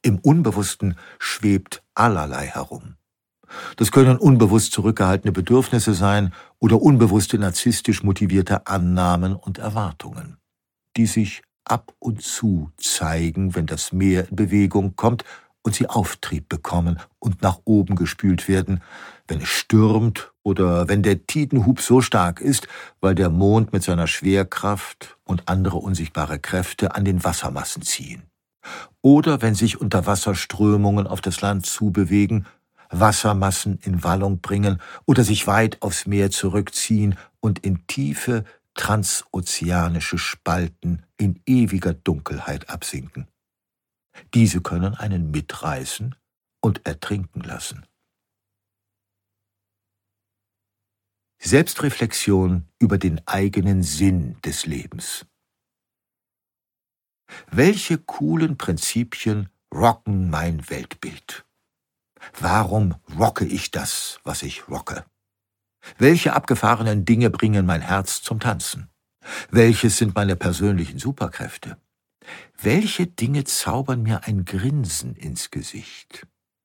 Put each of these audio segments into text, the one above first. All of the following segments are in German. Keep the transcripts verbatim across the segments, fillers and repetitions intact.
Im Unbewussten schwebt allerlei herum. Das können unbewusst zurückgehaltene Bedürfnisse sein oder unbewusste narzisstisch motivierte Annahmen und Erwartungen, die sich ab und zu zeigen, wenn das Meer in Bewegung kommt und sie Auftrieb bekommen und nach oben gespült werden, wenn es stürmt oder wenn der Tidenhub so stark ist, weil der Mond mit seiner Schwerkraft und andere unsichtbare Kräfte an den Wassermassen ziehen. Oder wenn sich Unterwasserströmungen auf das Land zubewegen, Wassermassen in Wallung bringen oder sich weit aufs Meer zurückziehen und in tiefe transozeanische Spalten in ewiger Dunkelheit absinken. Diese können einen mitreißen und ertrinken lassen. Selbstreflexion über den eigenen Sinn des Lebens. Welche coolen Prinzipien rocken mein Weltbild? Warum rocke ich das, was ich rocke? Welche abgefahrenen Dinge bringen mein Herz zum Tanzen? Welches sind meine persönlichen Superkräfte? Welche Dinge zaubern mir ein Grinsen ins Gesicht?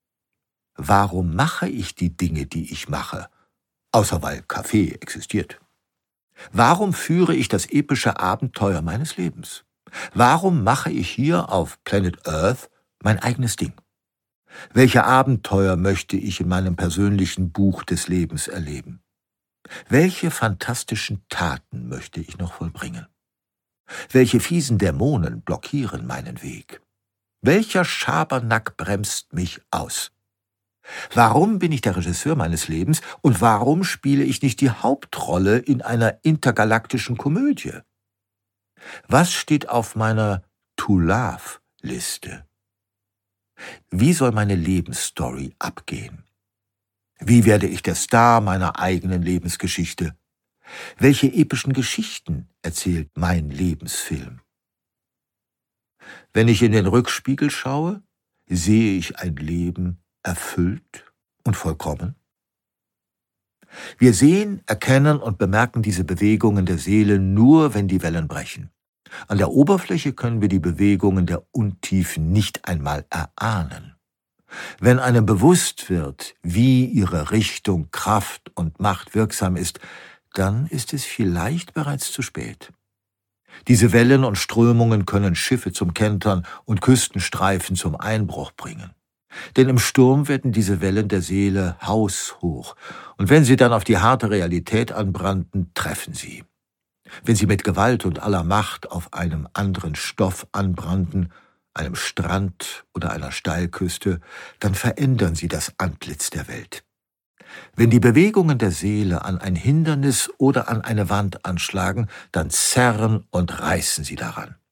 Warum mache ich die Dinge, die ich mache, außer weil Kaffee existiert? Warum führe ich das epische Abenteuer meines Lebens? Warum mache ich hier auf Planet Earth mein eigenes Ding? Welche Abenteuer möchte ich in meinem persönlichen Buch des Lebens erleben? Welche fantastischen Taten möchte ich noch vollbringen? Welche fiesen Dämonen blockieren meinen Weg? Welcher Schabernack bremst mich aus? Warum bin ich der Regisseur meines Lebens und warum spiele ich nicht die Hauptrolle in einer intergalaktischen Komödie? Was steht auf meiner To-Love-Liste? Wie soll meine Lebensstory abgehen? Wie werde ich der Star meiner eigenen Lebensgeschichte? Welche epischen Geschichten erzählt mein Lebensfilm? Wenn ich in den Rückspiegel schaue, sehe ich ein Leben erfüllt und vollkommen? Wir sehen, erkennen und bemerken diese Bewegungen der Seele nur, wenn die Wellen brechen. An der Oberfläche können wir die Bewegungen der Untiefen nicht einmal erahnen. Wenn einem bewusst wird, wie ihre Richtung, Kraft und Macht wirksam ist, dann ist es vielleicht bereits zu spät. Diese Wellen und Strömungen können Schiffe zum Kentern und Küstenstreifen zum Einbruch bringen. Denn im Sturm werden diese Wellen der Seele haushoch, und wenn sie dann auf die harte Realität anbranden, treffen sie. Wenn sie mit Gewalt und aller Macht auf einem anderen Stoff anbranden, einem Strand oder einer Steilküste, dann verändern sie das Antlitz der Welt. Wenn die Bewegungen der Seele an ein Hindernis oder an eine Wand anschlagen, dann zerren und reißen sie daran.